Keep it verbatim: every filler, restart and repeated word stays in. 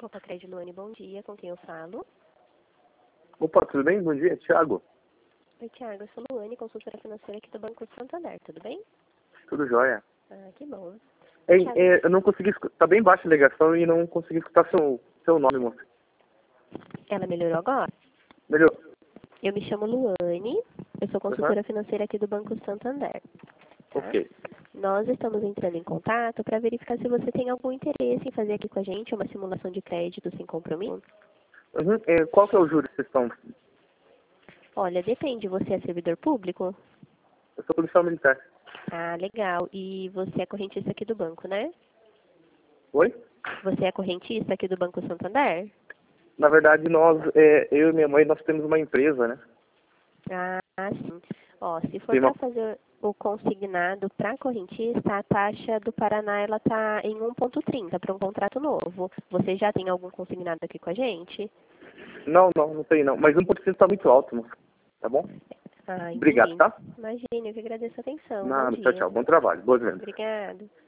Opa, Crédito Luane, bom dia. Com quem eu falo? Opa, tudo bem? Bom dia, Thiago. Oi, Thiago. Eu sou Luane, consultora financeira aqui do Banco Santander. Tudo bem? Tudo jóia. Ah, que bom. Ei, Thiago, é, eu não consegui escutar, tá bem baixa a ligação e não consegui escutar seu, seu nome, moço. ela melhorou agora? Melhor. Eu me chamo Luane, eu sou consultora Aham. financeira aqui do Banco Santander. Tá? Ok. Nós estamos entrando em contato para verificar se você tem algum interesse em fazer aqui com a gente uma simulação de crédito sem compromisso. Uhum. É, qual que é o juro que vocês estão? Olha, depende. Você é servidor público? Eu sou policial militar. Ah, legal. E você é correntista aqui do banco, né? Oi? Você é correntista aqui do Banco Santander? Na verdade, nós, é, eu e minha mãe, nós temos uma empresa, né? Ah, sim. Ó, se for Tem para uma... fazer o consignado para correntista, a taxa do Paraná ela tá em um ponto trinta para um contrato novo. Você já tem algum consignado aqui com a gente? Não, não, não tem não. Mas um por cento tá muito alto, moço. Tá bom? Ah, Obrigado, entendi. tá? Imagine, eu que agradeço a atenção. Bom Nada, tchau, dia. tchau. Bom trabalho. Boas vendas. Obrigada.